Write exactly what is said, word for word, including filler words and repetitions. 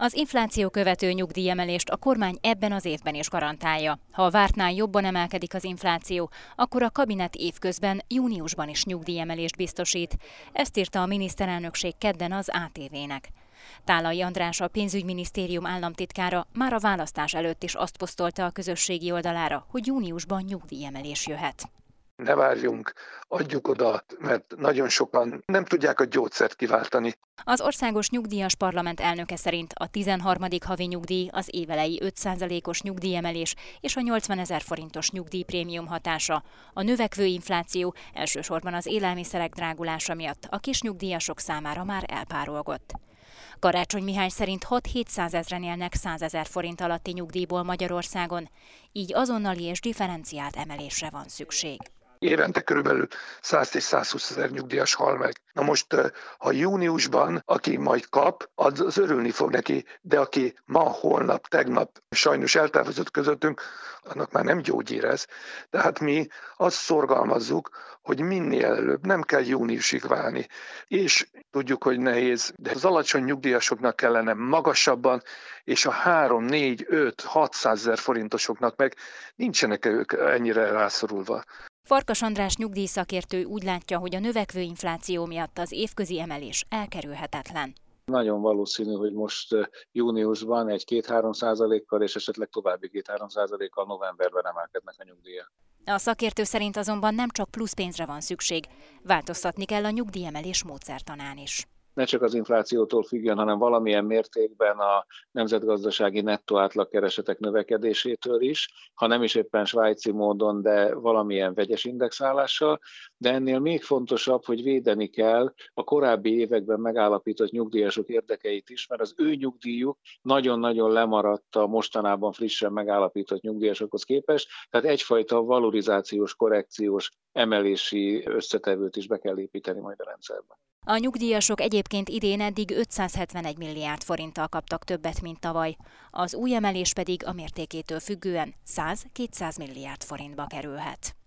Az infláció követő nyugdíjemelést a kormány ebben az évben is garantálja. Ha a vártnál jobban emelkedik az infláció, akkor a kabinet évközben júniusban is nyugdíjemelést biztosít. Ezt írta a miniszterelnökség kedden az á té vének. Tálai András, a pénzügyminisztérium államtitkára már a választás előtt is azt posztolta a közösségi oldalára, hogy júniusban nyugdíjemelés jöhet. Ne várjunk, adjuk oda, mert nagyon sokan nem tudják a gyógyszert kiváltani. Az Országos Nyugdíjas Parlament elnöke szerint a tizenharmadik havi nyugdíj, az évelei öt százalékos nyugdíjemelés és a nyolcvanezer forintos nyugdíjprémium hatása. A növekvő infláció elsősorban az élelmiszerek drágulása miatt a kisnyugdíjasok számára már elpárolgott. Karácsony Mihály szerint hat-hétszázezren élnek százezer forint alatti nyugdíjból Magyarországon, így azonnali és differenciált emelésre van szükség. Évente körülbelül száz és százhúsz ezer nyugdíjas hal meg. Na most, ha júniusban, aki majd kap, az, az örülni fog neki, de aki ma, holnap, tegnap sajnos eltávozott közöttünk, annak már nem gyógyír. Tehát mi azt szorgalmazzuk, hogy minél előbb, nem kell júniusig várni. És tudjuk, hogy nehéz, de az alacsony nyugdíjasoknak kellene magasabban, és a három, négy, öt, hatszázezer forintosoknak meg nincsenek ők ennyire rászorulva. Farkas András nyugdíjszakértő úgy látja, hogy a növekvő infláció miatt az évközi emelés elkerülhetetlen. Nagyon valószínű, hogy most júniusban egy két-három százalékkal és esetleg további két-három százalékkal novemberben emelkednek a nyugdíjak. A szakértő szerint azonban nem csak plusz pénzre van szükség, változtatni kell a nyugdíjemelés módszertanán is. Ne csak az inflációtól függjön, hanem valamilyen mértékben a nemzetgazdasági nettó átlagkeresetek növekedésétől is, ha nem is éppen svájci módon, de valamilyen vegyes indexálással. De ennél még fontosabb, hogy védeni kell a korábbi években megállapított nyugdíjasok érdekeit is, mert az ő nyugdíjuk nagyon-nagyon lemaradt a mostanában frissen megállapított nyugdíjasokhoz képest, tehát egyfajta valorizációs, korrekciós, emelési összetevőt is be kell építeni majd a rendszerbe. A nyugdíjasok egyébként idén eddig ötszázhetvenegy milliárd forinttal kaptak többet, mint tavaly. Az új emelés pedig a mértékétől függően száz-kétszáz milliárd forintba kerülhet.